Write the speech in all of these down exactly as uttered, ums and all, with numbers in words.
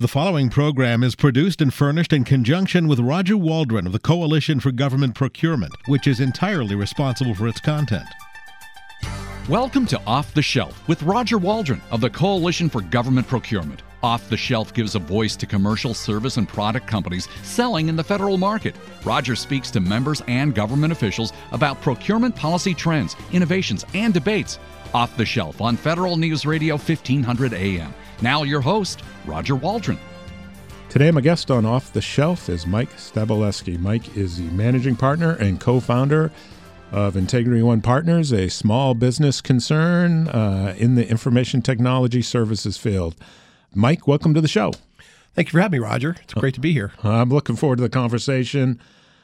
The following program is produced and furnished in conjunction with Roger Waldron of the Coalition for Government Procurement, which is entirely responsible for its content. Welcome to Off the Shelf with Roger Waldron of the Coalition for Government Procurement. Off the Shelf gives a voice to commercial service and product companies selling in the federal market. Roger speaks to members and government officials about procurement policy trends, innovations, and debates. Off the Shelf on Federal News Radio fifteen hundred A M. Now your host, Roger Waldron. Today my guest on Off the Shelf is Mike Stabilewski. Mike is the managing partner and co-founder of Integrity One Partners, a small business concern uh, in the information technology services field. Mike, welcome to the show. Thank you for having me, Roger. It's great to be here. I'm looking forward to the conversation.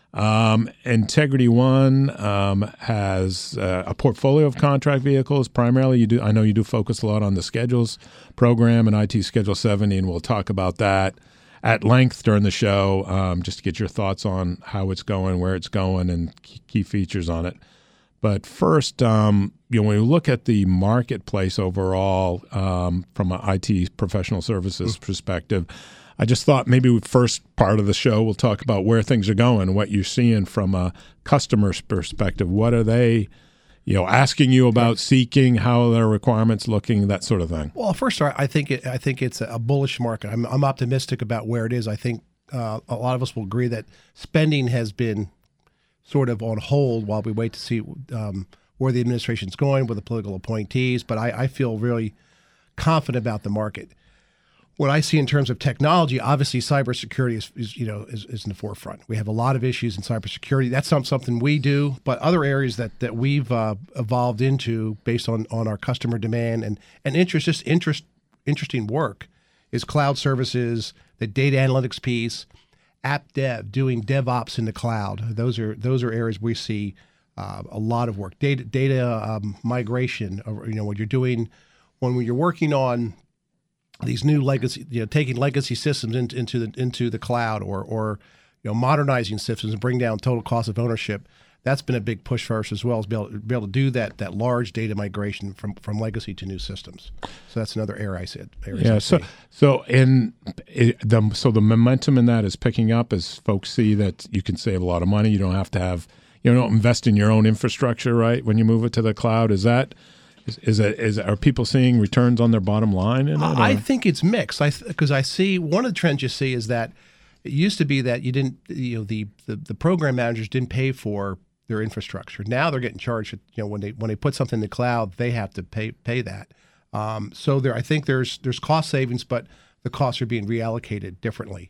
Um, Integrity One um, has uh, a portfolio of contract vehicles. Primarily, you do. I know you do focus a lot on the schedules program and I T Schedule seventy, and we'll talk about that at length during the show, um, just to get your thoughts on how it's going, where it's going, and key features on it. But first, um, you know, when we look at the marketplace overall um, from an I T professional services mm-hmm. perspective, I just thought maybe first part of the show we'll talk about where things are going, what you're seeing from a customer's perspective. What are they, you know, asking you about, seeking, how are their requirements looking, that sort of thing? Well, first, I think it, I think it's a bullish market. I'm, I'm optimistic about where it is. I think uh, a lot of us will agree that spending has been sort of on hold while we wait to see um, where the administration's going with the political appointees. But I, I feel really confident about the market. What I see in terms of technology, obviously cybersecurity is, is you know is, is in the forefront. We have a lot of issues in cybersecurity. That's not something we do, but other areas that that we've uh, evolved into based on, on our customer demand and, and interest, just interest, interesting work is cloud services, the data analytics piece, app dev, doing DevOps in the cloud. Those are those are areas we see uh, a lot of work. Data data um, migration. You know, when you're doing when you're working on these new legacy, you know, taking legacy systems into, into the into the cloud, or or you know, modernizing systems and bring down total cost of ownership. That's been a big push for us as well, as be able, be able to do that that large data migration from, from legacy to new systems. So that's another area I said. Yeah. So so in it, the so the momentum in that is picking up as folks see that you can save a lot of money. You don't have to have you don't invest in your own infrastructure, right? When you move it to the cloud, is that Is, is it is are people seeing returns on their bottom line in it? I think it's mixed. I because I see one of the trends you see is that it used to be that you didn't you know the, the, the program managers didn't pay for their infrastructure. Now they're getting charged. You know when they when they put something in the cloud, they have to pay pay that. Um, so there, I think there's there's cost savings, but the costs are being reallocated differently.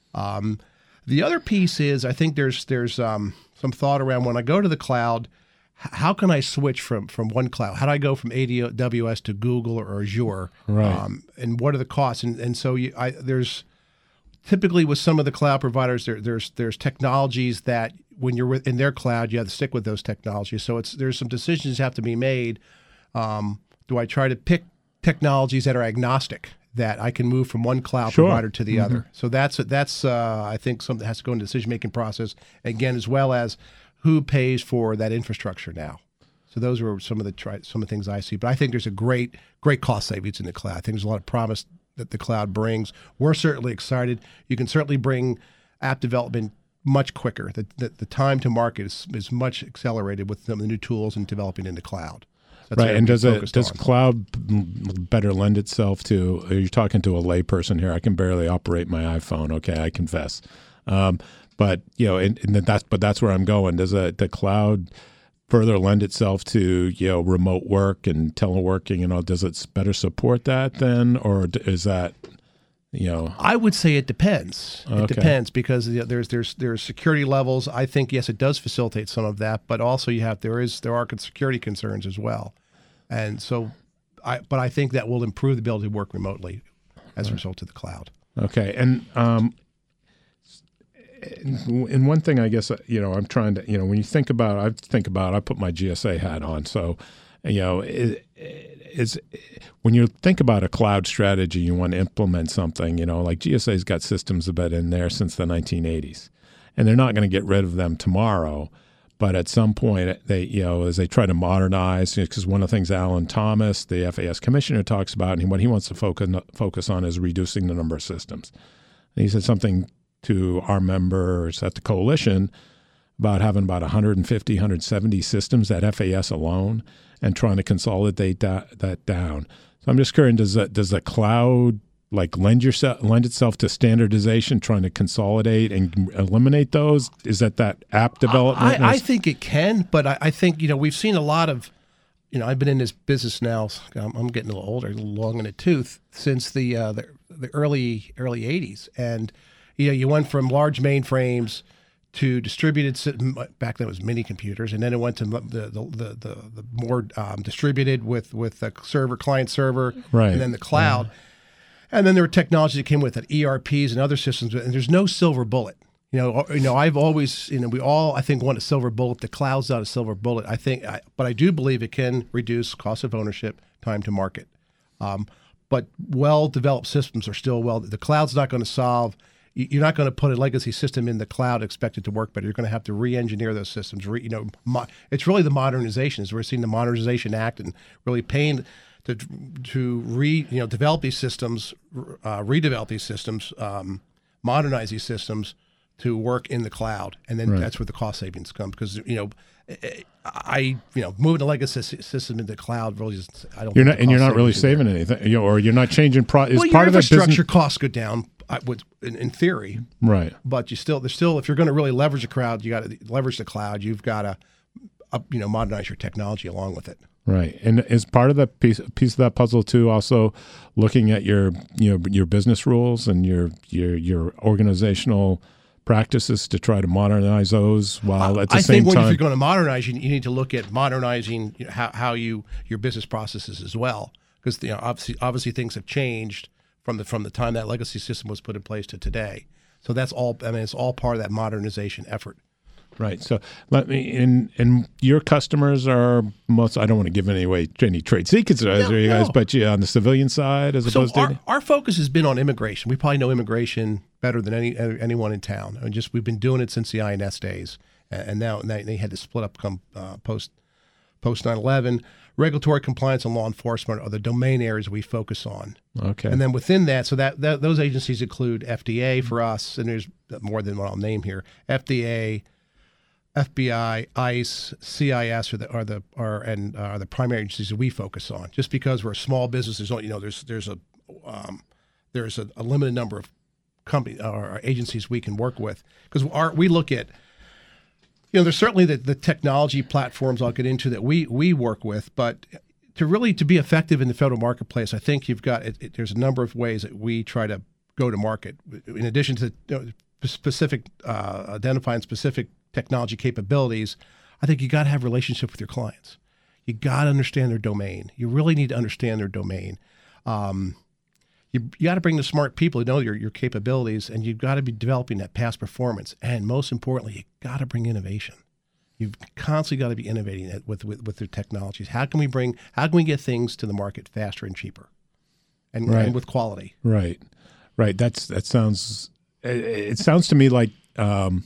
Um, the other piece is I think there's there's um, some thought around when I go to the cloud. How can I switch from, from one cloud? How do I go from A W S to Google or Azure? Right. Um, and what are the costs? And and so you, I, there's typically with some of the cloud providers, there, there's there's technologies that when you're in their cloud, you have to stick with those technologies. So it's there's some decisions that have to be made. Um, do I try to pick technologies that are agnostic, that I can move from one cloud sure. provider to the mm-hmm. other? So that's that's uh, I think something that has to go into the decision making process again, as well as who pays for that infrastructure now. So those are some of the tri- some of the things I see. But I think there's a great great cost savings in the cloud. I think there's a lot of promise that the cloud brings. We're certainly excited. You can certainly bring app development much quicker. The, the, the time to market is, is much accelerated with some of the new tools and developing in the cloud. That's right, and does it does on. cloud better lend itself to? You're talking to a layperson here. I can barely operate my iPhone. Okay, I confess. Um, But you know, and, and that's but that's where I'm going. Does a, the cloud further lend itself to you know remote work and teleworking? You know, does it better support that then, or is that you know? I would say it depends. It okay. depends because you know, there's there's there's security levels. I think yes, it does facilitate some of that, but also you have there is there are security concerns as well, and so I but I think that will improve the ability to work remotely as a result of the cloud. Okay, and um. And one thing I guess, you know, I'm trying to, you know, when you think about, I think about, I put my G S A hat on. So, you know, it, it's when you think about a cloud strategy, you want to implement something, you know, like G S A's got systems that have been in there since the nineteen eighties. And they're not going to get rid of them tomorrow. But at some point, they, you know, as they try to modernize, because one of the things Alan Thomas, the F A S commissioner, talks about, and what he wants to focus focus on is reducing the number of systems. And he said something to our members at the coalition about having about one hundred fifty, one hundred seventy systems at F A S alone, and trying to consolidate that, that down. So I'm just curious, does the, does the cloud like lend yourself lend itself to standardization, trying to consolidate and eliminate those? Is that that app development? I, I think it can, but I, I think, you know, we've seen a lot of, you know, I've been in this business now. I'm, I'm getting a little older, a little long in the tooth, since the uh, the, the early early eighties, and you know, you went from large mainframes to distributed. Back then it was mini computers, and then it went to the the the, the, the more um, distributed with with the server, client server, right, and then the cloud. Yeah. And then there were technologies that came with it, E R Ps and other systems, and there's no silver bullet. You know, you know, I've always, you know, we all, I think, want a silver bullet. The cloud's not a silver bullet. I think, I, but I do believe it can reduce cost of ownership, time to market. Um, but well-developed systems are still well. The cloud's not going to solve. You're not going to put a legacy system in the cloud, expect it to work better. You're going to have to re-engineer those systems. Re, you know, mo, it's really the modernization. As we're seeing the Modernization Act and really paying to to re you know develop these systems, uh, redevelop these systems, um, modernize these systems to work in the cloud, and then right. that's where the cost savings come. Because you know, I you know moving the legacy system into the cloud really just I don't. You're not, and you're not really saving there. anything, you know, or you're not changing. Pro- is well, part your of infrastructure costs go down. I would, in, in theory, right? But you still, there's still, if you're going to really leverage the cloud, you got to leverage the cloud. You've got to, uh, you know, modernize your technology along with it. Right, and is part of the piece piece of that puzzle too also looking at your you know your business rules and your your your organizational practices to try to modernize those while at the I same think time. if you're going to modernize, you, you need to look at modernizing you know, how how you your business processes as well, because you know obviously obviously things have changed from the from the time that legacy system was put in place to today. So that's all. I mean, it's all part of that modernization effort. Right. So let me. And and your customers are most. I don't want to give any away any trade secrets, no, you guys, no. but yeah, on the civilian side, as so opposed our, to our focus has been on immigration. We probably know immigration better than any anyone in town. I mean, just we've been doing it since the I N S days, and now they, they had to split up come uh, post post nine eleven. Regulatory compliance and law enforcement are the domain areas we focus on. Okay. And then within that, so that, that those agencies include F D A for us, and there's more than what I'll name here. F D A, F B I, ICE, C I S are the are the are and are the primary agencies that we focus on. Just because we're a small business, there's only, you know there's there's a um, there's a, a limited number of companies or agencies we can work with, because our we look at. You know, there's certainly the, the technology platforms I'll get into that we we work with, but to really to be effective in the federal marketplace, I think you've got it, it, there's a number of ways that we try to go to market. In addition to you know, specific uh, identifying specific technology capabilities, I think you got to have a relationship with your clients. You got to understand their domain. You really need to understand their domain. Um, You, you got to bring the smart people who know your, your capabilities, and you've got to be developing that past performance. And most importantly, you got to bring innovation. You've constantly got to be innovating it with, with, with their technologies. How can we bring, how can we get things to the market faster and cheaper and, right. and with quality? Right, right. That's, that sounds, it, it sounds to me like um,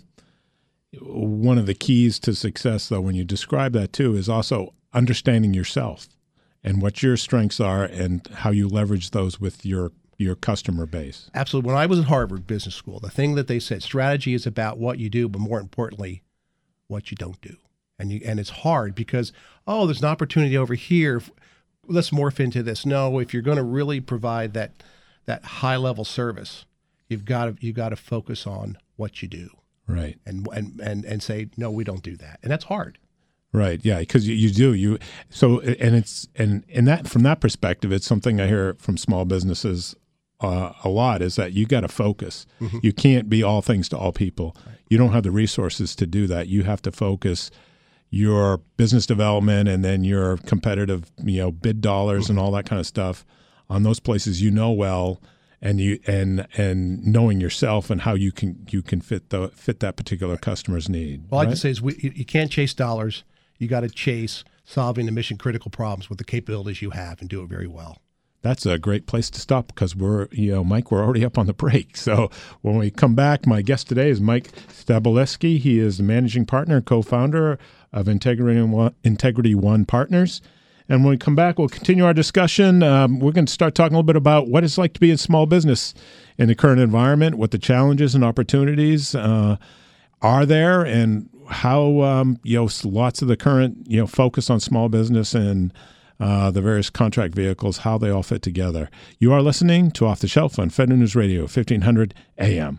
one of the keys to success, though, when you describe that too, is also understanding yourself and what your strengths are and how you leverage those with your your customer base. Absolutely. When I was at Harvard Business School, the thing that they said, strategy is about what you do, but more importantly, what you don't do. And you and it's hard because, oh, there's an opportunity over here. Let's morph into this. No, if you're going to really provide that that high level service, you've got to you've got to focus on what you do. Right. And and and and say, no, we don't do that. And that's hard. Right. Yeah. Because you, you do you so and it's and in that from that perspective, it's something I hear from small businesses uh, a lot is that you got to focus. Mm-hmm. You can't be all things to all people. Right. You don't have the resources to do that. You have to focus your business development and then your competitive, you know, bid dollars mm-hmm. and all that kind of stuff on those places you know well, and you and and knowing yourself and how you can you can fit the fit that particular customer's need. All right? I can say is we, you can't chase dollars. You got to chase solving the mission critical problems with the capabilities you have and do it very well. that's a great place to stop because we're, you know, Mike, we're already up on the break. So when we come back, my guest today is Mike Stabilewski. He is the managing partner and co-founder of Integrity One, Integrity One Partners. And when we come back, we'll continue our discussion. Um, we're going to start talking a little bit about what it's like to be in small business in the current environment, what the challenges and opportunities uh, are there, and how um, you know lots of the current you know focus on small business and uh, the various contract vehicles, how they all fit together. You are listening to Off the Shelf on Federal News Radio, fifteen hundred A M.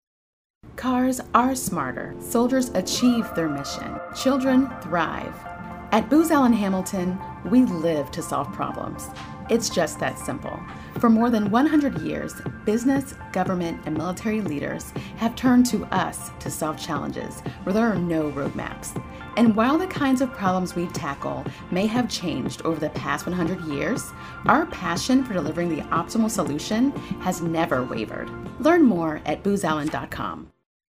Cars are smarter. Soldiers achieve their mission. Children thrive. At Booz Allen Hamilton, we live to solve problems. It's just that simple. For more than one hundred years, business, government, and military leaders have turned to us to solve challenges where there are no roadmaps. And while the kinds of problems we tackle may have changed over the past one hundred years, our passion for delivering the optimal solution has never wavered. Learn more at booz allen dot com.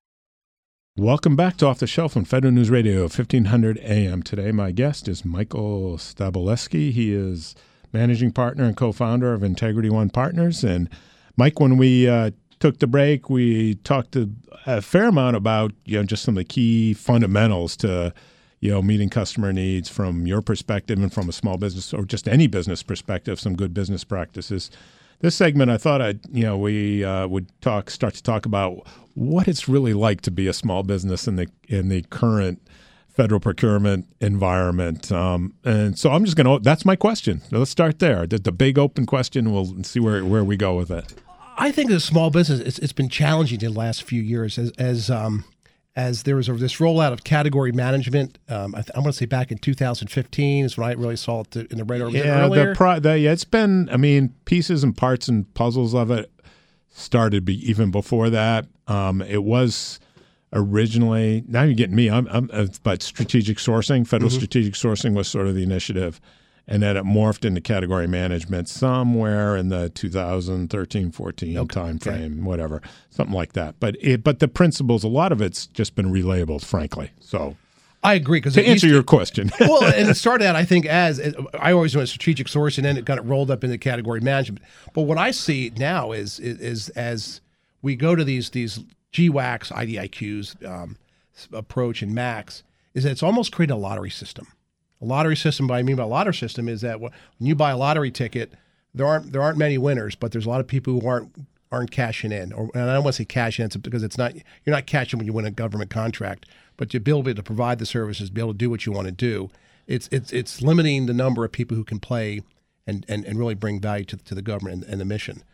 Welcome back to Off the Shelf on Federal News Radio, fifteen hundred A M. Today, my guest is Michael Stabilewski. He is managing partner and co-founder of Integrity One Partners. And Mike, when we uh, took the break, we talked a, a fair amount about you know just some of the key fundamentals to you know meeting customer needs from your perspective and from a small business or just any business perspective, some good business practices. This segment, I thought I'd, you know, we uh, would talk, start to talk about what it's really like to be a small business in the in the current federal procurement environment. Um, and so I'm just going to, that's my question. So let's start there. The, the big open question, we'll see where, where we go with it. I think as a small business, it's, it's been challenging in the last few years as as um, as there was a, this rollout of category management. Um, I, th- I want to say back in two thousand fifteen is when I really saw it in the radar. Was yeah, it earlier? the pro- the, yeah, it's been, I mean, pieces and parts and puzzles of it started be, even before that. Um, it was originally, now you're getting me, I'm, I'm uh, but strategic sourcing, federal mm-hmm. strategic sourcing was sort of the initiative. And then it morphed into category management somewhere in the two thousand thirteen, fourteen okay. time frame, okay. whatever, something like that. But it, but the principles, a lot of it's just been relabeled, frankly. So I agree. Because to answer to, your question, well, and it started out, I think, as I always went strategic sourcing, and then it got rolled up into category management. But what I see now is is, is as we go to these these G WACs, I D I Qs um, approach, and MACs, is that it's almost created a lottery system. A lottery system, what I mean by a lottery system is that when you buy a lottery ticket, there aren't there aren't many winners, but there's a lot of people who aren't aren't cashing in. Or, and I don't want to say cash in because it's not you're not cashing when you win a government contract, but to be able to provide the services, be able to do what you want to do, it's it's it's limiting the number of people who can play and and, and really bring value to to the government and, and the mission.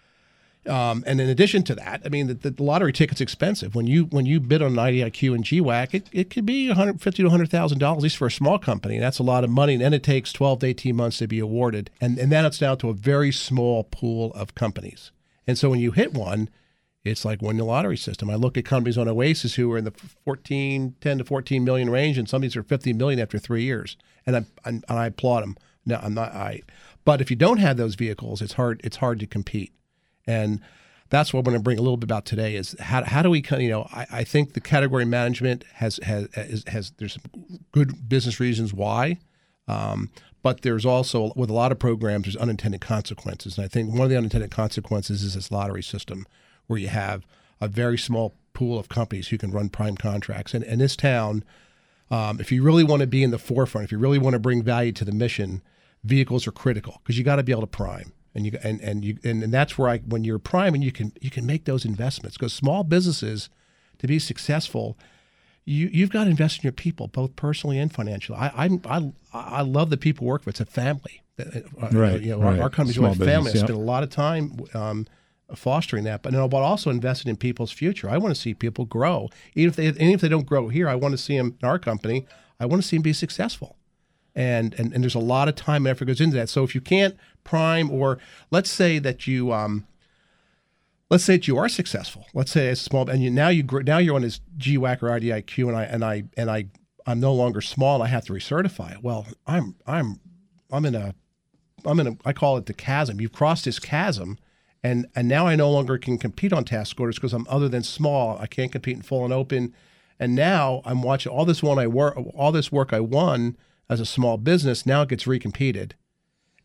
Um, and in addition to that, I mean, the, the lottery ticket's expensive. When you when you bid on an I D I Q and G WAC, it, it could be one hundred fifty thousand to one hundred thousand dollars, at least for a small company. And that's a lot of money. And then it takes twelve to eighteen months to be awarded. And, and then it's down to a very small pool of companies. And so when you hit one, it's like winning the lottery system. I look at companies on Oasis who are in the fourteen, ten to fourteen million range, and some of these are fifty million after three years. And I, and I applaud them. No, I'm not. I. But if you don't have those vehicles, it's hard. It's hard to compete. And that's what we're going to bring a little bit about today is how how do we, you know, I, I think the category management has, has, has, has there's some good business reasons why, um, but there's also, with a lot of programs, there's unintended consequences. And I think one of the unintended consequences is this lottery system where you have a very small pool of companies who can run prime contracts. And in this town, um, if you really want to be in the forefront, if you really want to bring value to the mission, vehicles are critical because you got to be able to prime. And you and and you and, and that's where I when you're priming you can you can make those investments because small businesses to be successful you you've got to invest in your people both personally and financially. I I I, I love the people who work for. It's a family. Right. You know, right. Our, our company's Small a family. business, I spend a lot of time um, fostering that, but you know, but also investing in people's future. I want to see people grow, even if they even if they don't grow here. I want to see them in our company. I want to see them be successful. And, and and there's a lot of time and effort goes into that. So if you can't prime, or let's say that you, um, let's say that you are successful. Let's say it's small, and you now you now you're on this G WAC or I D I Q, and I and I and I I'm no longer small, and I have to recertify it. Well, I'm I'm I'm in a I'm in a I call it the chasm. You've crossed this chasm, and and now I no longer can compete on task orders because I'm other than small. I can't compete in full and open, and now I'm watching all this one I work all this work I won as a small business, now it gets recompeted.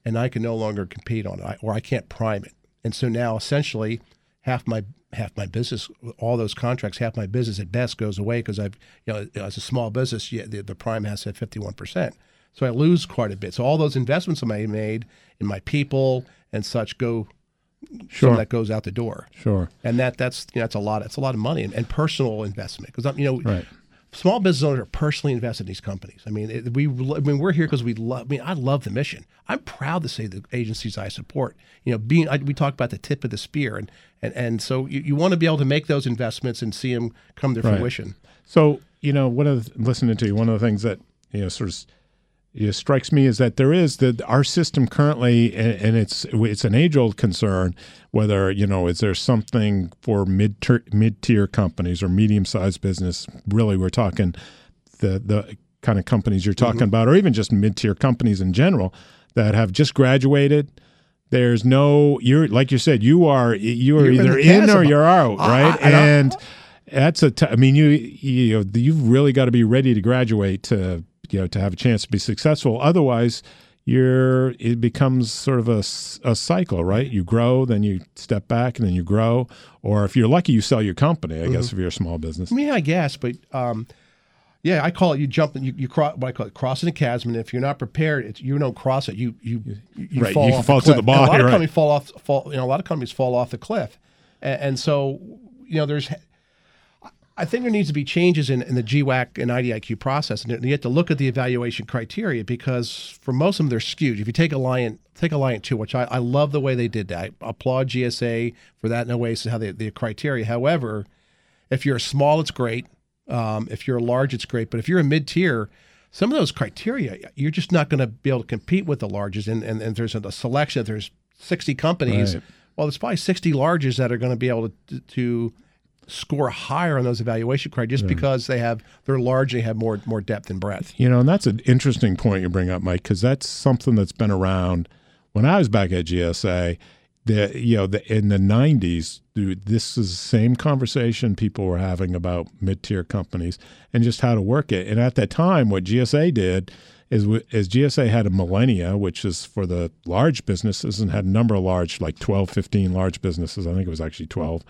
and I can no longer compete on it, or I can't prime it. And so now essentially half my half my business, all those contracts, half my business at best goes away because I've, you know, as a small business, yeah, the, the prime has to have fifty-one percent. So I lose quite a bit. So all those investments I made in my people and such go, Sure. some of that goes out the door. Sure. And that that's you know, that's a lot. It's a lot of money and, and personal investment because you know. Right. Small business owners are personally invested in these companies. I mean, it, we. I mean, we're here because we love. I mean, I love the mission. I'm proud to say the agencies I support. You know, being I, we talk about the tip of the spear, and and, and so you, you want to be able to make those investments and see them come to Right. fruition. So you know, one of the, listening to you, one of the things that you know sort of you know, strikes me is that there is that our system currently, and, and it's it's an age old concern. Whether you know, is there something for mid mid tier companies or medium sized business? Really, we're talking the the kind of companies you're talking mm-hmm. about, or even just mid tier companies in general that have just graduated. There's no you're like you said you are you are You're either in, in or you're out, right? I, I, and that's a t- I mean you you know, you've really got to be ready to graduate to you know to have a chance to be successful. Otherwise, you're it becomes sort of a, a cycle, right? You grow, then you step back, and then you grow. Or if you're lucky, you sell your company. I mm-hmm. guess if you're a small business. I mean, I guess, but um, yeah, I call it you jump you you cross what I call it crossing a chasm. And if you're not prepared, it's, you don't cross it. You you you right. fall you off fall the cliff. to the bottom. And a lot of right. companies fall off. Fall you know a lot of companies fall off the cliff, and, and so you know there's. I think there needs to be changes in, in the G WAC and I D I Q process, and you have to look at the evaluation criteria because for most of them they're skewed. If you take Alliant, take Alliant two, which I, I love the way they did that. I applaud G S A for that in a way, so how they the criteria. However, if you're small, it's great. Um, if you're large, it's great. But if you're a mid tier, some of those criteria you're just not going to be able to compete with the larges. And and, and there's a, a selection. If there's sixty companies, right. well, there's probably sixty larges that are going to be able to to score higher on those evaluation criteria just yeah. because they have they're large and they have more more depth and breadth. You know, and that's an interesting point you bring up, Mike, because that's something that's been around when I was back at G S A. The you know the in the nineties, this is the same conversation people were having about mid-tier companies and just how to work it. And at that time, what G S A did is, is G S A had a millennia, which is for the large businesses, and had a number of large, like twelve, fifteen large businesses. I think it was actually twelve.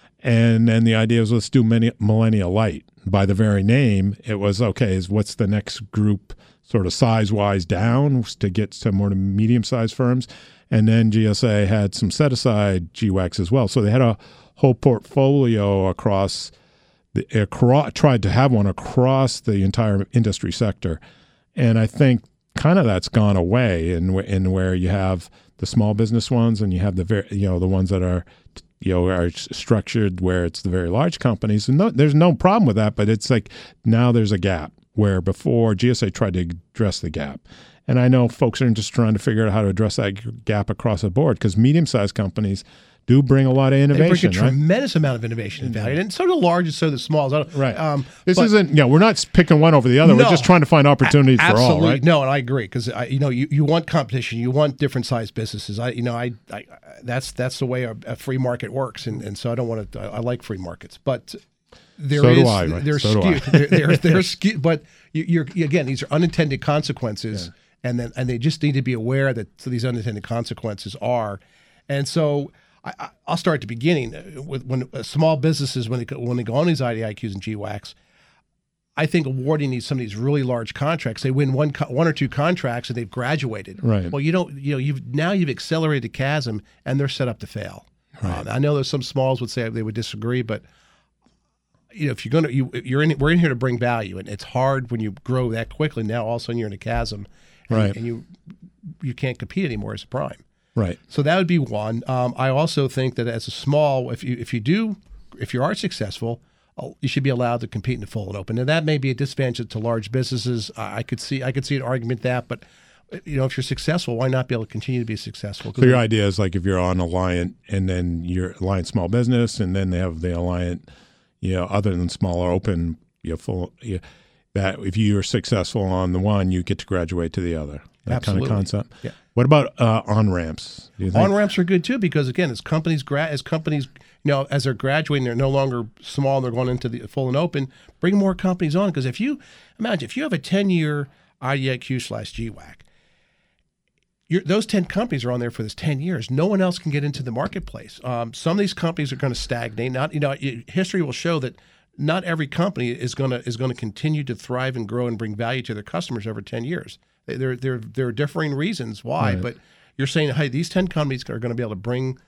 And then the idea was, let's do many, Millennia Light. By the very name, it was, okay, is what's the next group sort of size-wise down to get to more medium-sized firms? And then G S A had some set-aside G WACs as well. So they had a whole portfolio across, the, across tried to have one across the entire industry sector. And I think kind of that's gone away in, in where you have the small business ones and you have the very, you know, the ones that are you know, are structured where it's the very large companies. And no, there's no problem with that, but it's like now there's a gap where before G S A tried to address the gap. And I know folks are just trying to figure out how to address that gap across the board because medium-sized companies do bring a lot of innovation. They bring a right? tremendous amount of innovation and value. And so do large and so do the smalls. Right. Um, this but, isn't, you know, we're not picking one over the other. No, we're just trying to find opportunities a- for all, right? No, and I agree because, you know, you, you want competition. You want different sized businesses. I, you know, I, I that's that's the way a, a free market works. And, and so I don't want to, I, I like free markets. But there so is, do I, right? they're so skewed. do I. they're, they're, they're skewed. But you, you're, again, these are unintended consequences. Yeah. And then and they just need to be aware that so these unintended consequences are. And so I, I'll start at the beginning with when uh, small businesses when they when they go on these I D I Qs and G WACs. I think awarding these some of these really large contracts, they win one one or two contracts and they've graduated. Right. Well, you don't you know you've now you've accelerated the chasm and they're set up to fail. Right. Um, I know there's some smalls would say they would disagree, but you know if you're gonna you you're in we're in here to bring value, and it's hard when you grow that quickly. Now all of a sudden you're in a chasm, and, right? And you you can't compete anymore as a prime. Right. So that would be one. Um, I also think that as a small, if you if you do, if you are successful, you should be allowed to compete in the full and open. And that may be a disadvantage to large businesses. I could see I could see an argument that, but you know, if you're successful, why not be able to continue to be successful? So your idea is like if you're on Alliant and then you're Alliant Small Business, and then they have the Alliant, you know, other than small or open, you know, full. You, that if you are successful on the one, you get to graduate to the other. That Absolutely. kind of concept. Yeah. What about uh, on ramps? On ramps are good too because again, as companies gra- as companies, you know, as they're graduating, they're no longer small. They're going into the full and open. Bring more companies on because if you imagine if you have a ten year I D I Q slash G WAC, you're, those ten companies are on there for this ten years. No one else can get into the marketplace. Um, some of these companies are going to stagnate. Not, you know, it, history will show that not every company is going to is going to continue to thrive and grow and bring value to their customers over ten years. There, there, there are differing reasons why, right. but you're saying, hey, these ten companies are going to be able to bring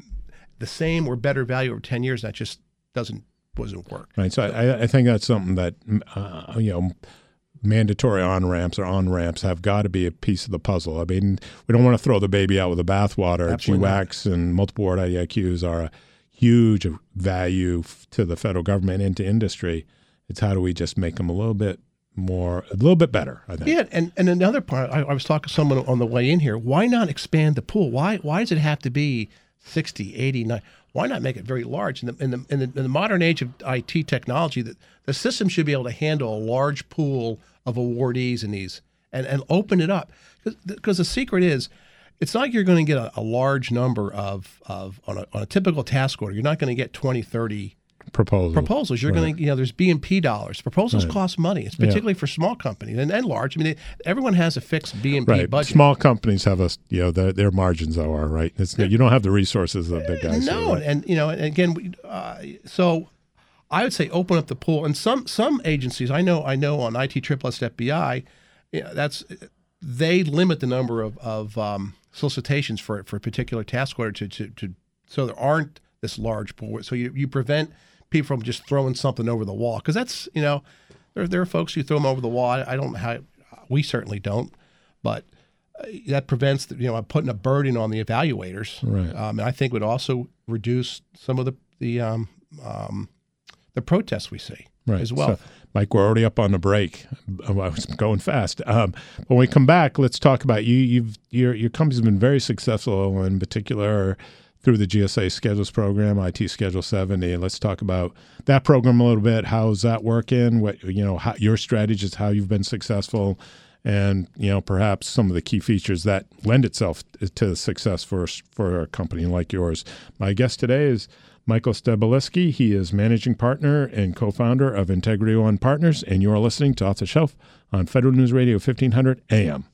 the same or better value over ten years. That just doesn't doesn't work. Right. So I, I think that's something that uh, you know. mandatory on-ramps or on-ramps have got to be a piece of the puzzle. I mean, we don't want to throw the baby out with the bathwater. G WACs and multiple award I D I Qs are a huge value to the federal government and to industry. It's how do we just make them a little bit more, a little bit better, I think. Yeah, and, and another part, I, I was talking to someone on the way in here, why not expand the pool? Why why does it have to be sixty, eighty, ninety? Why not make it very large? In the, in the, in the, in the modern age of I T technology, the, the system should be able to handle a large pool of awardees in these and, and open it up. Because the secret is, it's not like you're going to get a, a large number of, of on, a, on a typical task order, you're not going to get twenty, thirty proposals. proposals. You're right. going to, you know, there's B and P dollars. Proposals right. cost money. It's particularly yeah. for small companies and, and large. I mean, they, everyone has a fixed B and P right. budget. Small companies have a, you know, their, their margins are, right? It's, you don't have the resources of the big guys. No, here, right? and, you know, and again, we, uh, so I would say open up the pool. And some some agencies, I know I know on I T Triple S F B I, you know, that's, they limit the number of, of um, solicitations for for a particular task order to, to, to so there aren't this large pool. So you, you prevent people from just throwing something over the wall. Because that's, you know, there, there are folks who throw them over the wall. I, I don't know how, we certainly don't, but uh, that prevents, the, you know, putting a burden on the evaluators. Right. Um, and I think would also reduce some of the, the, um, um, the protests we see right. as well. So, Mike, we're already up on the break. I was going fast. Um, when we come back, let's talk about you. You've your your company's been very successful, in particular through the G S A Schedules program, I T Schedule seventy. And let's talk about that program a little bit. How's that working? What you know, how, your strategies, how you've been successful, and you know, perhaps some of the key features that lend itself to success for for a company like yours. My guest today is Michael Stebeleski. He is managing partner and co-founder of Integrity One Partners, and you are listening to Off the Shelf on Federal News Radio fifteen hundred A M.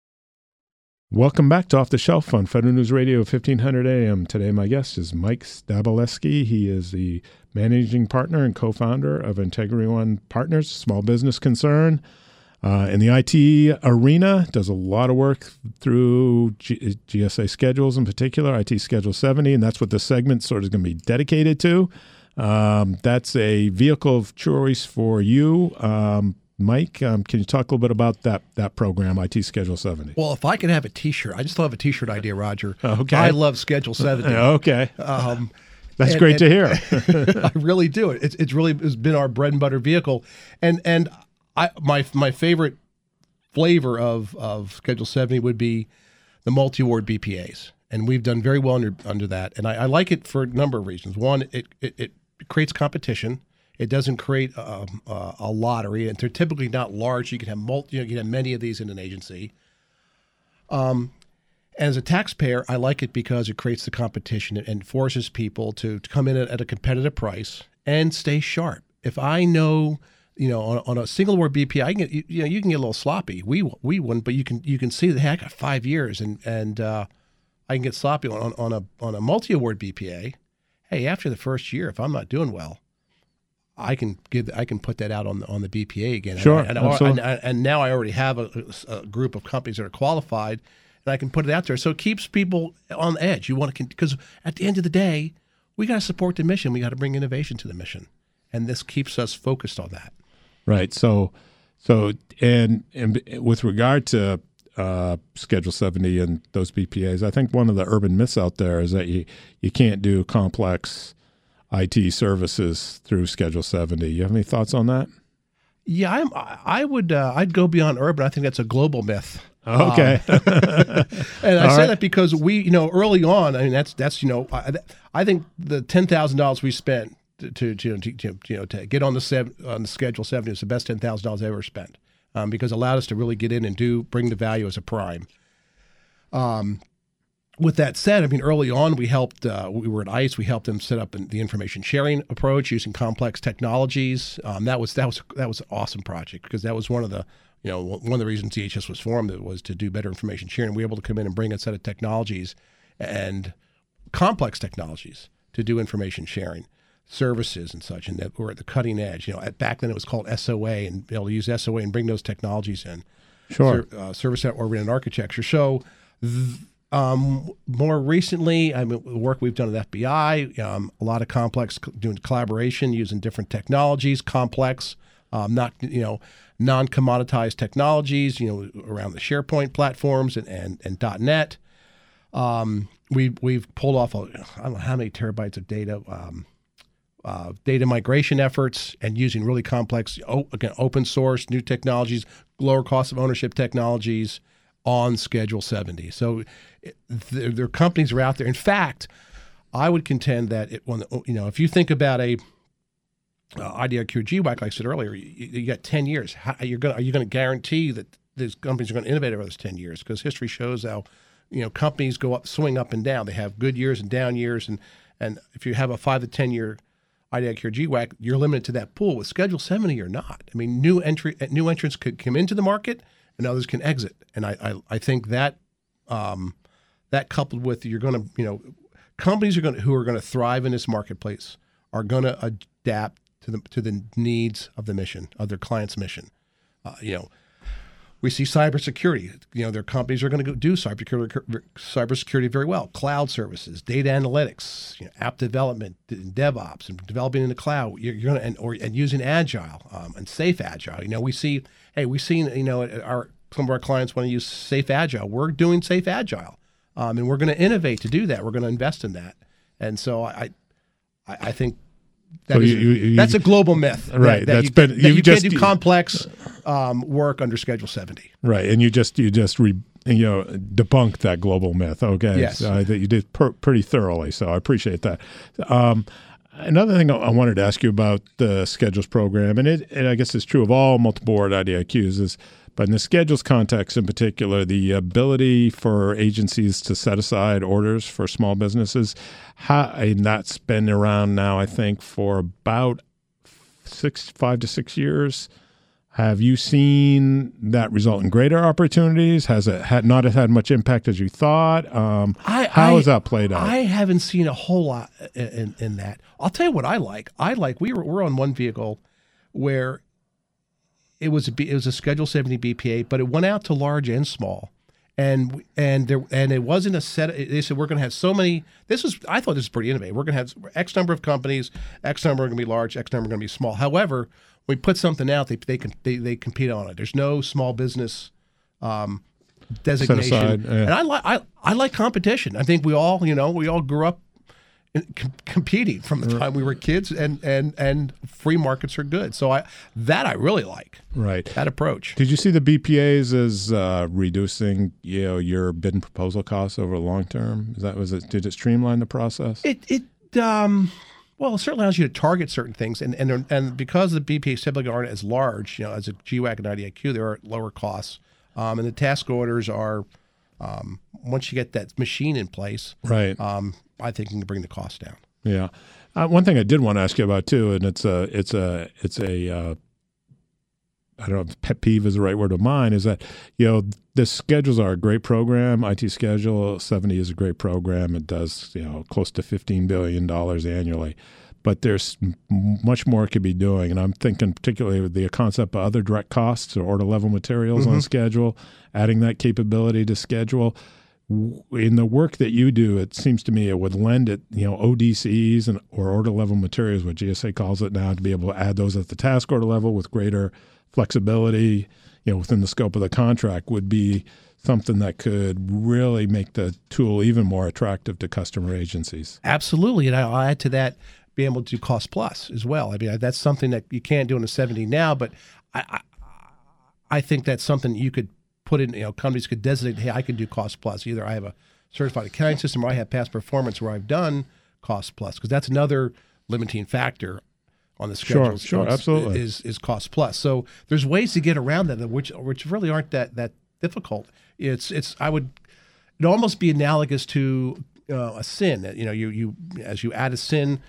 Welcome back to Off the Shelf on Federal News Radio fifteen hundred A M. Today my guest is Mike Stebeleski. He is the managing partner and co-founder of Integrity One Partners, small business concern. Uh, in the I T arena, does a lot of work through G- GSA Schedules in particular, I T Schedule seventy, and that's what this segment sort of is going to be dedicated to. Um, that's a vehicle of choice for you. Um, Mike, um, can you talk a little bit about that that program, I T Schedule seventy? Well, if I could have a T-shirt, I just love a T-shirt idea, Roger. Okay. I love Schedule seventy. Okay. Um, That's and, great and, to hear. I really do. It's it's really it's been our bread and butter vehicle, and and I my my favorite flavor of of Schedule seventy would be the multi-award B P As, and we've done very well under under that. And I, I like it for a number of reasons. One, it it, it creates competition. It doesn't create a, a, a lottery, and they're typically not large. You can have multi, you know, you can have many of these in an agency. Um. And as a taxpayer, I like it because it creates the competition and forces people to, to come in at, at a competitive price and stay sharp. If I know, you know, on, on a single award B P A, I can get, you, you know, you can get a little sloppy. We we wouldn't, but you can you can see that, hey, I got five years and and uh, I can get sloppy on, on a on a multi award B P A. Hey, after the first year, if I'm not doing well, I can give I can put that out on the, on the B P A again. Sure, and, and, and, and now I already have a, a group of companies that are qualified. And I can put it out there. So it keeps people on the edge. You want to, because at the end of the day, we got to support the mission. We got to bring innovation to the mission. And this keeps us focused on that. Right. So, so and, and with regard to uh, Schedule seventy and those B P As, I think one of the urban myths out there is that you, you can't do complex I T services through Schedule seventy. You have any thoughts on that? Yeah, I'm, I would, uh, I'd go beyond urban. I think that's a global myth. Okay. Um, and I All say right. that because we, you know, early on, I mean, that's, that's, you know, I, I think the ten thousand dollars we spent to, to, to, to, you know, to get on the sev- on the Schedule seventy was the best ten thousand dollars I ever spent, um, because it allowed us to really get in and do, bring the value as a prime. Um, with that said, I mean, early on, we helped, uh, we were at ICE, we helped them set up the information sharing approach using complex technologies. Um, that was, that was, that was an awesome project because that was one of the, you know, one of the reasons D H S was formed was to do better information sharing. We were able to come in and bring a set of technologies and complex technologies to do information sharing, services and such, and that we're at the cutting edge. You know, at, back then it was called S O A, and be able to use S O A and bring those technologies in. Sure. Ser, uh, service-oriented architecture. So th- um, more recently, I mean, the work we've done at F B I, um, a lot of complex, doing collaboration, using different technologies, complex, um, not, you know, non-commoditized technologies, you know, around the SharePoint platforms and, and, and .NET. Um, we, we've pulled off, a, I don't know how many terabytes of data, um, uh, data migration efforts, and using really complex, oh, again, open source, new technologies, lower cost of ownership technologies on Schedule seventy. So it, there, there are companies that are out there. In fact, I would contend that it, when, you know, if you think about a Uh, I D I Q or G WAC, like I said earlier, you, you got ten years. How, you're gonna, are you going to guarantee that these companies are going to innovate over those ten years? Because history shows how, you know, companies go up, swing up and down. They have good years and down years. And, and if you have a five to ten year I D I Q or G WAC, you're limited to that pool. With Schedule seventy, you're not. I mean, new entry, new entrants could come into the market and others can exit. And I, I, I think that um, that coupled with you're going to, you know, companies are going to, who are going to thrive in this marketplace are going to adapt to the to the needs of the mission, of their client's mission. Uh, you know, we see cybersecurity. You know, their companies are going to go do cybersecurity, cybersecurity very well. Cloud services, data analytics, you know, app development, DevOps, and developing in the cloud. You're, you're going to and or and using agile um, and safe agile. You know, we see, hey, we've seen, you know, our some of our clients want to use safe agile. We're doing safe agile, um, and we're going to innovate to do that. We're going to invest in that, and so I, I, I think. That so is, you, you, that's a global myth, right? That, that that's you, been that you just, can't do complex um, work under Schedule seventy, right? And you just you just re, you know debunked that global myth. Okay, yes, so, uh, that you did per, pretty thoroughly. So I appreciate that. Um, another thing I wanted to ask you about the Schedules program, and it and I guess it's true of all multi-board I D I Qs, is but in the Schedules context in particular, the ability for agencies to set aside orders for small businesses, how, and that's been around now, I think, for about six, five to six years. Have you seen that result in greater opportunities? Has it had not had much impact as you thought? Um, I, how I, has that played out? I haven't seen a whole lot in, in that. I'll tell you what I like. I like we were we're on one vehicle where it was a it was a Schedule seventy B P A, but it went out to large and small, and and there and it wasn't a set. They said we're going to have so many. This was I thought this was pretty innovative. We're going to have X number of companies, X number are going to be large, X number are going to be small. However, when we put something out, they they can they, they compete on it. There's no small business um, designation, Set aside, yeah. And I like I I like competition. I think we all you know we all grew up Com- competing from the time we were kids, and, and, and free markets are good. So I that I really like. Right. That approach. Did you see the B P As as uh, reducing you know your bid and proposal costs over the long term? Is that was it? Did it streamline the process? It it um well it certainly allows you to target certain things, and and and because the B P As typically aren't as large, you know, as a G WAC and I D I Q, there are lower costs, um, and the task orders are um, once you get that machine in place, right. Um, I think you can bring the cost down. Yeah. Uh, one thing I did want to ask you about too, and it's a, it's a, it's a, uh, I don't know if pet peeve is the right word of mine, is that, you know, the schedules are a great program. I T Schedule seventy is a great program. It does, you know, close to fifteen billion dollars annually. But there's much more it could be doing. And I'm thinking particularly with the concept of other direct costs or order level materials mm-hmm. on a schedule, adding that capability to schedule. In the work that you do, it seems to me it would lend it, you know, O D Cs and or order level materials, what G S A calls it now, to be able to add those at the task order level with greater flexibility, you know, within the scope of the contract would be something that could really make the tool even more attractive to customer agencies. Absolutely. And I'll add to that, being able to do cost plus as well. I mean, that's something that you can't do in a seventy now, but I, I, I think that's something you could put in, you know, companies could designate, hey, I can do cost plus. Either I have a certified accounting system or I have past performance where I've done cost plus, because that's another limiting factor on the schedule. Sure, sure, absolutely. Is is cost plus. So there's ways to get around that, which which really aren't that that difficult. It's it's I would it'd almost be analogous to uh, a S I N. You know, you you as you add a S I N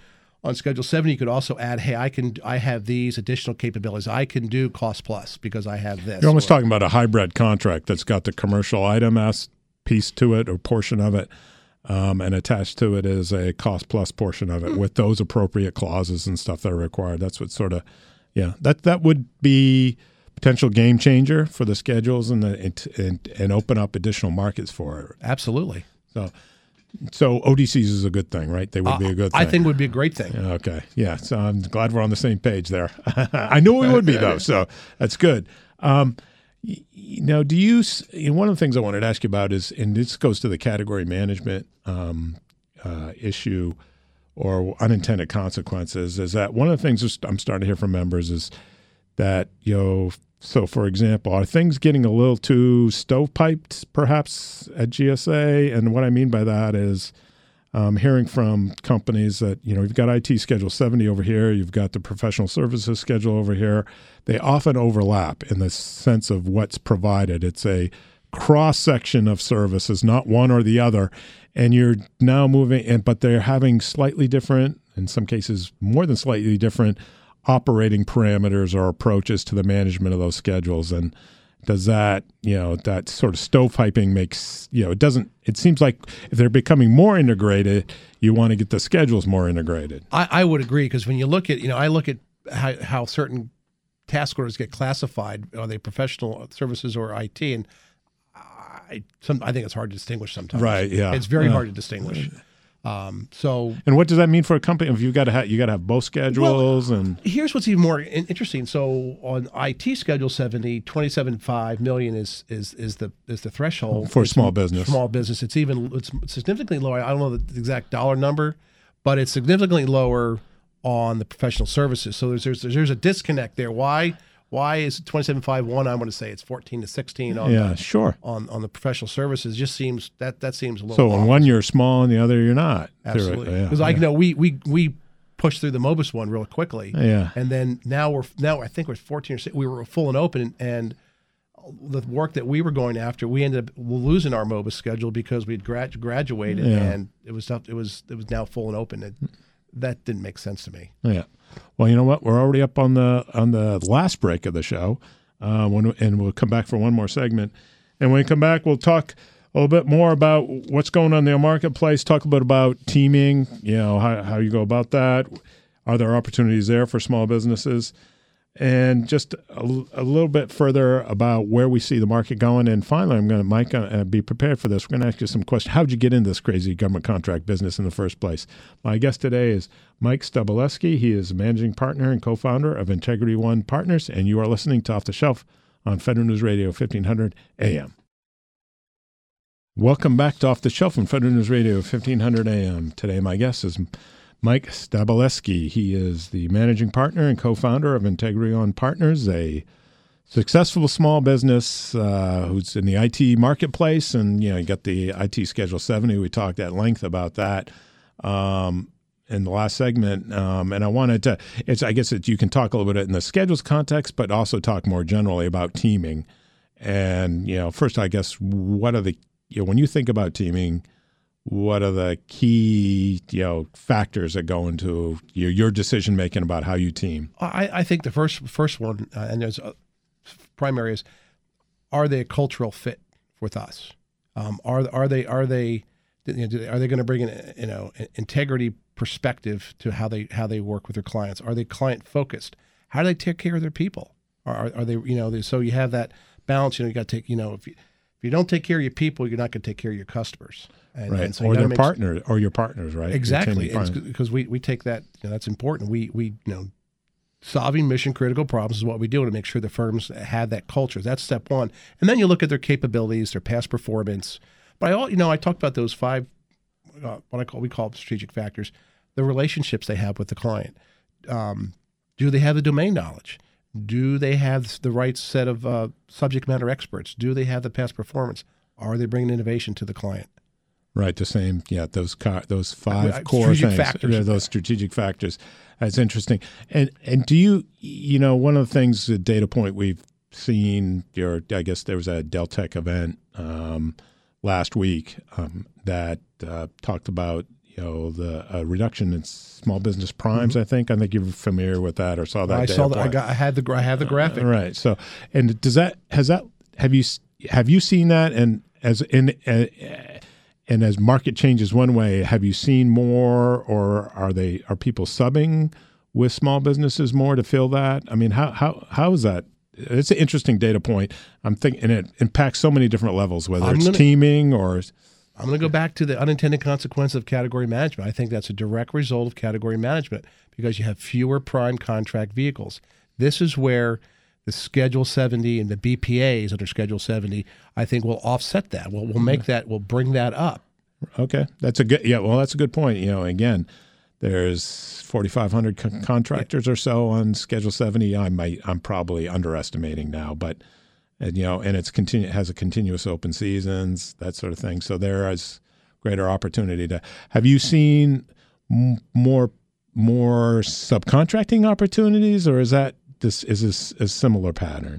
on Schedule seventy, you could also add, hey, I can, I have these additional capabilities. I can do cost plus because I have this. You're almost or, talking about a hybrid contract that's got the commercial item as piece to it or portion of it, um, and attached to it is a cost plus portion of it mm. with those appropriate clauses and stuff that are required. That's what sort of, yeah, that that would be potential game changer for the schedules and the and, and, and open up additional markets for it. Absolutely. So. So O D Cs is a good thing, right? They would uh, be a good thing. I think would be a great thing. Okay. Yeah. So I'm glad we're on the same page there. I knew we would be, though. So that's good. Um, you know, do you, you know, one of the things I wanted to ask you about is, and this goes to the category management um, uh, issue or unintended consequences, is that one of the things I'm starting to hear from members is that, you know, so, for example, are things getting a little too stovepiped, perhaps, at G S A? And what I mean by that is um, hearing from companies that, you know, you've got I T Schedule seventy over here, you've got the professional services schedule over here. They often overlap in the sense of what's provided. It's a cross-section of services, not one or the other. And you're now moving, and but they're having slightly different, in some cases more than slightly different, operating parameters or approaches to the management of those schedules. And does that, you know, that sort of stovepiping makes, you know, it doesn't, it seems like if they're becoming more integrated, you want to get the schedules more integrated. I, I would agree, because when you look at, you know, I look at how, how certain task orders get classified, are they professional services or I T? And I, some, I think it's hard to distinguish sometimes. Right, yeah. It's very yeah. hard to distinguish. Um, so, and what does that mean for a company? If you got to have, you got to have both schedules, well, and here's what's even more in- interesting. So, on I T Schedule seventy, twenty-seven point five million is is is the is the threshold for it's small business. Small business. It's even it's significantly lower. I don't know the exact dollar number, but it's significantly lower on the professional services. So there's there's there's a disconnect there. Why? Why is it twenty-seven point five one? I want to say it's fourteen to sixteen on yeah, the, sure. on on the professional services. Just seems that that seems a little. So in one you're small and the other you're not. Absolutely, because yeah, I yeah. know we we we pushed through the Mobus one real quickly. Yeah, and then now we're now I think we're fourteen or sixteen, we were full and open, and the work that we were going after, we ended up losing our Mobus schedule because we'd grad, graduated yeah. and it was it was it was now full and open. It, that didn't make sense to me. Yeah. Well, you know what? We're already up on the on the last break of the show, uh, when, and we'll come back for one more segment. And when we come back, we'll talk a little bit more about what's going on in the marketplace. Talk a bit about teaming. You know, how how you go about that. Are there opportunities there for small businesses? And just a, a little bit further about where we see the market going. And finally, I'm going to, Mike, uh, be prepared for this. We're going to ask you some questions. How did you get into this crazy government contract business in the first place? My guest today is Mike Stabilewski. He is managing partner and co-founder of Integrity One Partners, and you are listening to Off the Shelf on Federal News Radio, fifteen hundred A M. Welcome back to Off the Shelf on Federal News Radio, fifteen hundred A M. Today, my guest is Mike Stabilewski. He is the managing partner and co-founder of Integrity One Partners, a successful small business uh, who's in the I T marketplace. And, you know, you got the I T Schedule seventy. We talked at length about that um, in the last segment. Um, and I wanted to, it's, I guess that you can talk a little bit in the schedules context, but also talk more generally about teaming. And, you know, first, I guess, what are the, you know, when you think about teaming, what are the key, you know, factors that go into your, your decision making about how you team? I, I think the first first one, uh, and there's a primary, is are they a cultural fit with us? Um, are are they are they you know, are they going to bring an you know an integrity perspective to how they how they work with their clients? Are they client focused? How do they take care of their people? Are are they you know they, so you have that balance? You know, you got to take you know if you if you don't take care of your people, you're not going to take care of your customers. And, right, and so or their make, partners, or your partners, right? Exactly, because we, we take that, you know, that's important. We we you know, solving mission critical problems is what we do to make sure the firms have that culture. That's step one, and then you look at their capabilities, their past performance. But I all you know, I talked about those five, uh, what I call we call strategic factors, the relationships they have with the client. Um, do they have the domain knowledge? Do they have the right set of uh, subject matter experts? Do they have the past performance? Are they bringing innovation to the client? Right, the same, yeah, those car, those five uh, core things, factors. Yeah, those strategic factors. That's interesting. And and do you, you know, one of the things, the data point we've seen, your, I guess there was a Deltec event um, last week um, that uh, talked about, you know, the uh, reduction in small business primes. Mm-hmm. I think I think you're familiar with that or saw that. I data saw that. point. I got. I had the. I have the graphic. Uh, right. So, and does that has that have you have you seen that? And as in uh, and as market changes one way, have you seen more, or are they are people subbing with small businesses more to fill that? I mean, how how how is that? It's an interesting data point. I'm thinking, and it impacts so many different levels, whether I'm it's gonna, teaming or. I'm going to go back to the unintended consequence of category management. I think that's a direct result of category management because you have fewer prime contract vehicles. This is where the Schedule seventy and the B P As under Schedule seventy, I think, will offset that. We'll, we'll make that. We'll bring that up. Okay, that's a good. Yeah, well, that's a good point. You know, again, there's forty-five hundred co- contractors or so on Schedule seventy. I might, I'm probably underestimating now, but. And, you know, and it's continu- has a continuous open seasons, that sort of thing. So there is greater opportunity to. Have you seen m- more more subcontracting opportunities, or is that this is this a similar pattern?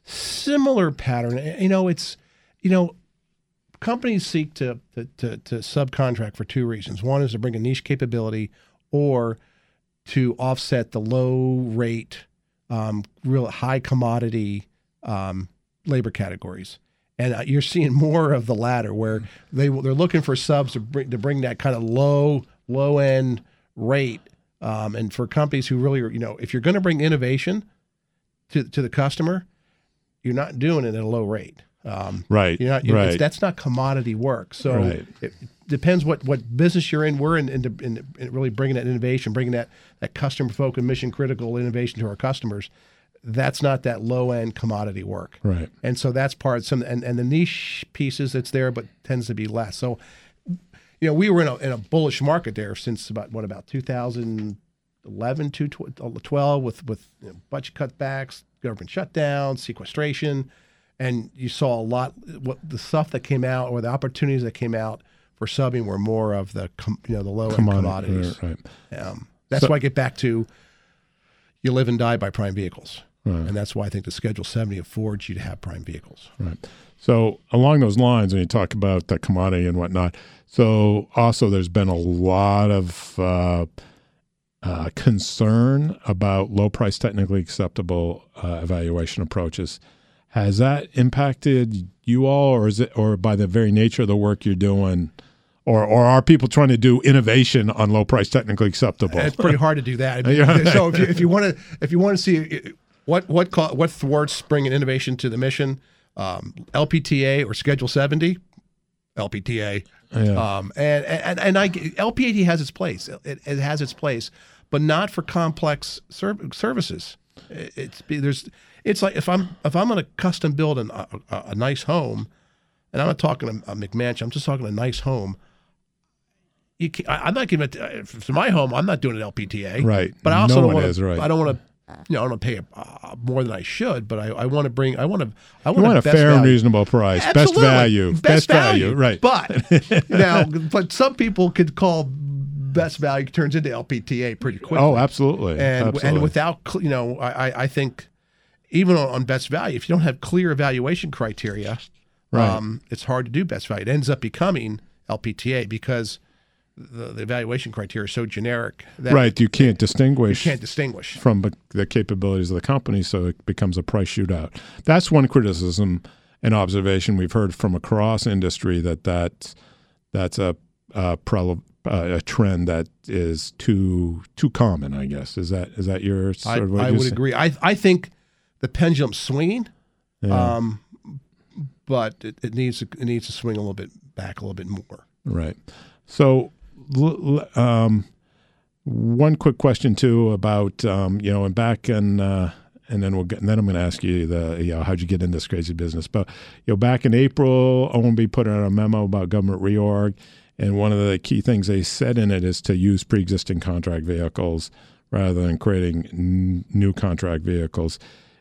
Similar pattern. You know, it's you know, companies seek to to to, to subcontract for two reasons. One is to bring a niche capability, or to offset the low rate, um, real high commodity. Um, labor categories, and uh, you're seeing more of the latter, where they they're looking for subs to bring to bring that kind of low low end rate, um, and for companies who really are, you know, if you're going to bring innovation to to the customer, you're not doing it at a low rate, um, right? You're not, you know, right. It's, that's not commodity work. So right. it depends what what business you're in. We're in, in, in, in really bringing that innovation, bringing that that customer focused, mission critical innovation to our customers. That's not that low-end commodity work. Right. And so that's part of some, and, and the niche pieces that's there, but tends to be less. So, you know, we were in a, in a bullish market there since about, what, about two thousand eleven, two thousand twelve with, with you know, budget cutbacks, government shutdown, sequestration. And you saw a lot, what the stuff that came out or the opportunities that came out for subbing were more of the, com, you know, the low-end Commodity, commodities. Right. Um, that's So, why I get back to you live and die by prime vehicles. Right. And that's why I think the Schedule seventy affords you to have prime vehicles. Right. So along those lines, when you talk about the commodity and whatnot, so also there's been a lot of uh, uh, concern about low price, technically acceptable uh, evaluation approaches. Has that impacted you all, or is it, or by the very nature of the work you're doing, or or are people trying to do innovation on low price, technically acceptable? It's pretty hard to do that. I mean, so if you, if you want to, if you want to see what what call, what thwarts bringing innovation to the mission, um, L P T A or Schedule seventy, L P T A, Yeah. um, and and and I L P T has its place. It, it has its place, but not for complex serv- services. It, it's there's it's like if I'm if I'm going to custom build an, a, a nice home, and I'm not talking a, a McMansion, I'm just talking a nice home. You can, I, I'm not giving it to, for my home. I'm not doing an L P T A, Right. But I also No don't one want is, to. right. I don't want to. You know, I don't want to pay uh, more than I should, but I, I want to bring. I want to. I You want, want a best fair and value. reasonable price, Absolutely. best value, best, best value, value, right? But now, but some people could call best value turns into L P T A pretty quickly. Oh, absolutely, and absolutely. and without cl- you know, I I think even on, on best value, if you don't have clear evaluation criteria, Right. um, it's hard to do best value. It ends up becoming L P T A because the, the evaluation criteria is so generic that right, you can't distinguish. you can't distinguish. from the- the capabilities of the company, so it becomes a price shootout. That's one criticism and observation we've heard from across industry, that that's, that's a, a, pro, uh, a trend that is too too common, I guess. Is that is that your sort I, of what I you're would saying? agree. I I think the pendulum's swinging, Yeah. um, but it, it needs to, it needs to swing a little bit back a little bit more. Right. So, l- l- um, one quick question too about um, you know, and back in, uh, and then we'll get, and then I'm going to ask you the, you know, how'd you get in this crazy business? But you know, back in April, O M B put out a memo about government reorg, and one of the key things they said in it is to use pre-existing contract vehicles rather than creating n- new contract vehicles.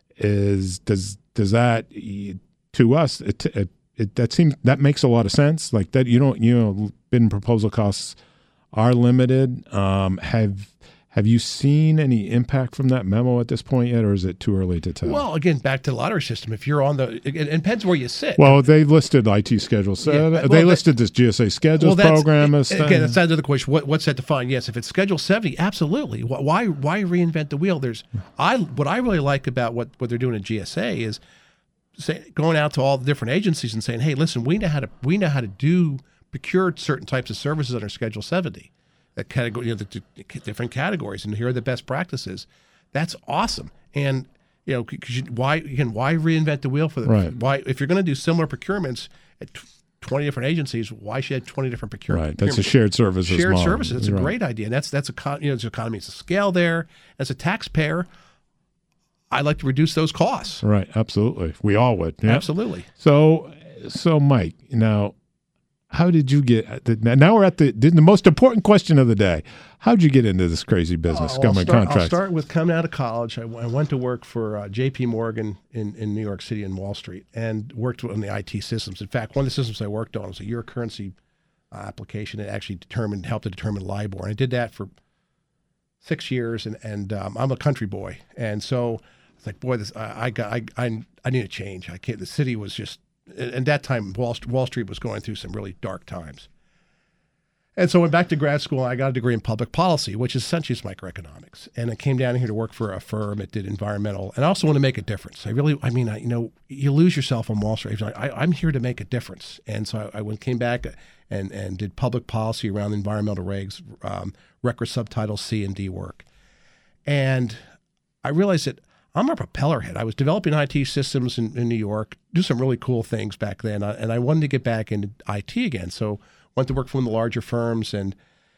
Is does does that to us? It, it, it that seems that makes a lot of sense. Like that, you don't you know, bid and proposal costs are limited. Um, have Have you seen any impact from that memo at this point yet, or is it too early to tell? Well, again, back to the lottery system. If you're on the, it, it depends where you sit. Well, they listed I T Schedule seven. Yeah, well, they that, listed this G S A Schedules well, program as again. That's another question. What, what's that defined? Yes, if it's Schedule seventy, absolutely. Why why reinvent the wheel? There's I what I really like about what, what they're doing at G S A is say, going out to all the different agencies and saying, hey, listen, we know how to we know how to do procure certain types of services under Schedule seventy. That category, you know, the, the different categories, and here are the best practices. That's awesome. And you know, cause you, why again? Why reinvent the wheel for the right. why? If you're going to do similar procurements at twenty different agencies, why should you have twenty different procurements? Right. That's a shared services. Shared model. services. That's right. a great idea. And that's that's a you know, there's economies of scale there. As a taxpayer, I like to reduce those costs. Right. Absolutely. We all would. Yeah. Absolutely. So, so Mike, now. How did you get? Now we're at the the most important question of the day. How did you get into this crazy business, oh, government I'll start, contracts? I'll start with coming out of college. I, I went to work for uh, J P Morgan in, in New York City and Wall Street, and worked on the I T systems. In fact, one of the systems I worked on was a euro currency uh, application that actually determined helped to determine LIBOR. And I did that for six years, and and um, I'm a country boy, and so it's like, boy, this I, I got I, I I need a change. I can't. The city was just. And that time, Wall, Wall Street was going through some really dark times. And so I went back to grad school, and I got a degree in public policy, which is essentially microeconomics. And I came down here to work for a firm that did environmental. And I also want to make a difference. I really, I mean, I, you know, you lose yourself on Wall Street. I, I'm here to make a difference. And so I, I went, came back and, and did public policy around environmental regs, um, record subtitle C and D work. And I realized that I'm a propeller head. I was developing I T systems in, in New York, do some really cool things back then, uh, and I wanted to get back into I T again. So went to work for one of the larger firms, and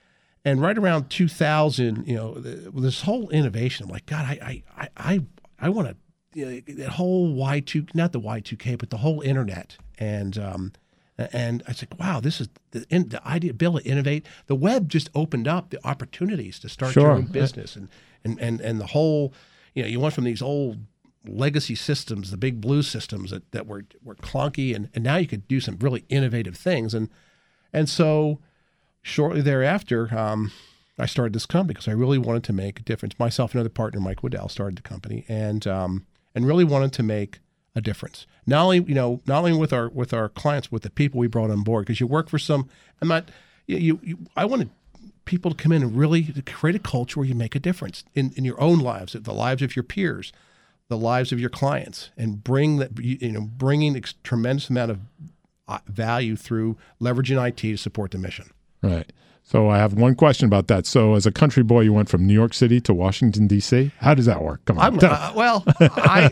and right around two thousand, you know, the, this whole innovation. I'm like, God, I I I I want to you know, that whole Y two, not the Y two K, but the whole internet, and um, and I said, wow, this is the, in, the idea, ability to innovate. The web just opened up the opportunities to start sure. your own business, and and and and the whole. You know, you went from these old legacy systems, the big blue systems that, that were were clunky, and, and now you could do some really innovative things. And and so shortly thereafter, um, I started this company because I really wanted to make a difference. Myself and another partner, Mike Waddell, started the company, and um, and really wanted to make a difference. Not only you know, not only with our with our clients, with the people we brought on board, because you work for some. I'm not. You, you I wanted people to come in and really create a culture where you make a difference in, in your own lives, the lives of your peers, the lives of your clients, and bring that, you know, bringing a tremendous amount of value through leveraging I T to support the mission. Right. So I have one question about that. So as a country boy, you went from New York City to Washington, D C. How does that work? Come on. Uh, well, I,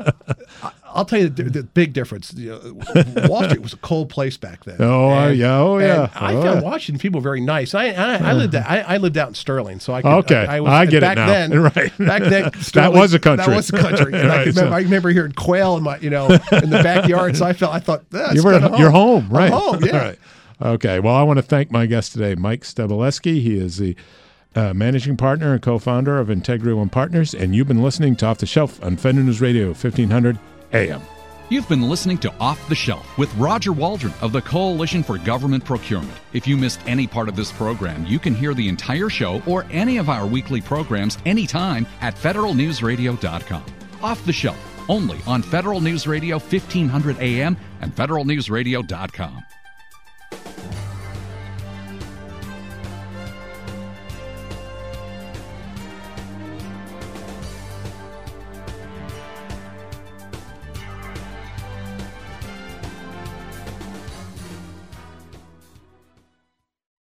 uh, I'll tell you the, the big difference. You know, Wall Street was a cold place back then. Oh, and, yeah. Oh, yeah. I oh, found yeah. Washington people very nice. I I, I lived out, I, I lived out in Sterling, so I could, okay. I, I, was, I get back it now. Then, right. Back then, Sterling, that was a country. That was a country. And right, I, remember, so. I remember hearing quail in my, you know, in the backyard. So I felt, I thought, that's you were, home. You're home, right? I'm home, yeah. Right. Okay. Well, I want to thank my guest today, Mike Stebeleski. He is the uh, managing partner and co-founder of Integrity One Partners, and you've been listening to Off the Shelf on Federal News Radio, fifteen hundred A M. You've been listening to Off the Shelf with Roger Waldron of the Coalition for Government Procurement. If you missed any part of this program, you can hear the entire show or any of our weekly programs anytime at federal news radio dot com. Off the Shelf, only on Federal News Radio, fifteen hundred A M and federal news radio dot com.